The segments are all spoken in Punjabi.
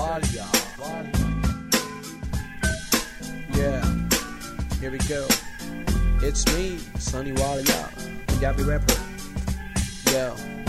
Walia. Yeah, here we go. It's me, Sunny Walia, Punjabi rapper. Yo,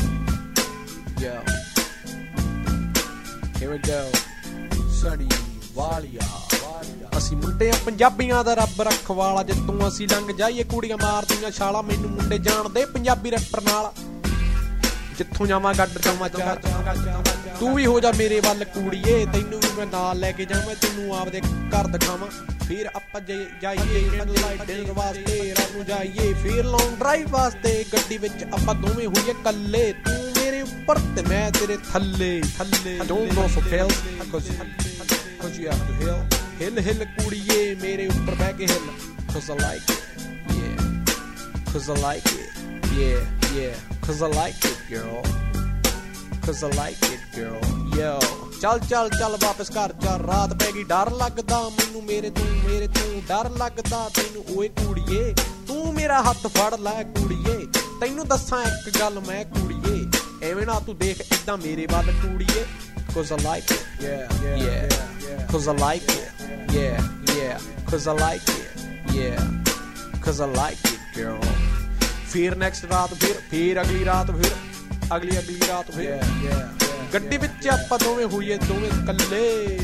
here we go. Sunny Walia. ਅਸੀਂ ਮੁੰਡੇ ਆ ਪੰਜਾਬੀਆਂ ਦਾ ਰੱਬ ਰਖਵਾਲਾ, ਜਿੱਤੋਂ ਅਸੀਂ ਲੰਘ ਜਾਈਏ ਕੁੜੀਆਂ ਮਾਰਦੀਆਂ ਛਾਲਾ। ਮੈਨੂੰ ਮੁੰਡੇ ਜਾਣਦੇ ਪੰਜਾਬੀ ਰੈਪਰ ਨਾਲ, ਜਿੱਥੋਂ ਜਾਵਾਂ ਗੱਡ ਜਾਵਾਂ ਚਾਰ। ਤੂੰ ਵੀ ਹੋ ਜਾ ਮੇਰੇ ਵੱਲ ਕੁੜੀਏ, ਤੈਨੂੰ ਵੀ ਮੈਂ ਨਾਲ ਲੈ ਕੇ ਜਾਵਾਂ, ਤੈਨੂੰ ਆਪਦੇ ਘਰ ਦਿਖਾਵਾਂ। ਫਿਰ ਆਪਾਂ ਜਾਈਏ ਡਿਨਰ ਵਾਸਤੇ, ਰਾਤ ਨੂੰ ਜਾਈਏ ਫਿਰ ਲੌਂਗ ਡਰਾਈਵ ਵਾਸਤੇ। ਗੱਡੀ ਵਿੱਚ ਆਪਾਂ ਦੋਵੇਂ ਹੋਈਏ ਕੱਲੇ, ਤੂੰ ਮੇਰੇ ਉੱਪਰ ਤੇ ਮੈਂ ਤੇਰੇ ਥੱਲੇ। Don't go for pills, cause you have to hill. Hill ਕੁੜੀਏ ਮੇਰੇ ਉੱਪਰ ਬਹਿ ਕੇ hill, cause I like it, yeah, cause I like it, yeah, cause I like it girl, cause I like it girl, yo। ਚੱਲ ਵਾਪਸ ਘਰ ਚੱਲ, ਰਾਤ ਪੈ ਗਈ ਡਰ ਲੱਗਦਾ ਮੈਨੂੰ ਮੇਰੇ ਤੋਂ ਡਰ ਲੱਗਦਾ ਤੈਨੂੰ ਓਏ ਕੁੜੀਏ। ਤੂੰ ਮੇਰਾ ਹੱਥ ਫੜ ਲੈ ਕੁੜੀਏ, ਤੈਨੂੰ ਦੱਸਾਂ ਇੱਕ ਗੱਲ ਮੈਂ ਕੁੜੀਏ, ਐਵੇਂ ਨਾ ਤੂੰ ਦੇਖ ਏਦਾਂ ਮੇਰੇ ਵੱਲ ਕੁੜੀਏ। Cause I like it, yeah, cause I like it, yeah, cause I like it, yeah, cause I like it girl। ਫਿਰ next ਰਾਤ ਫਿਰ ਅਗਲੀ ਰਾਤ ਫਿਰ ਅਗਲੀ ਰਾਤ ਫਿਰ ਗੱਡੀ ਵਿੱਚ ਆਪਾਂ ਦੋਵੇਂ ਹੋਈਏ ਦੋਵੇਂ ਕੱਲੇ।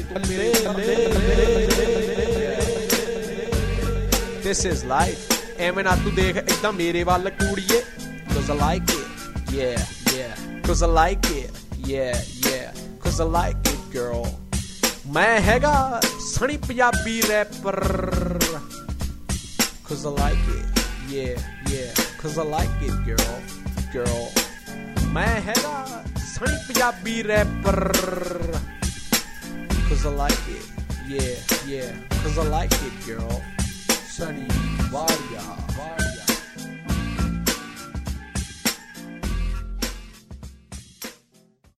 This is life, ਐਵੇਂ ਨਾ ਤੂੰ ਦੇਖ ਏਦਾਂ ਮੇਰੇ ਵੱਲ ਕੁੜੀਏ। Cause I like it, yeah, cause I like it, yeah, cause I like it girl। ਮੈਂ ਹੈਗਾ Sunny Punjabi rapper, cause I like it, yeah, cause I like it girl। ਮੈਂ ਹੈਗਾ Sunny Punjabi rapper, cause I like it, yeah, cause I like it girl। Sunny Walia।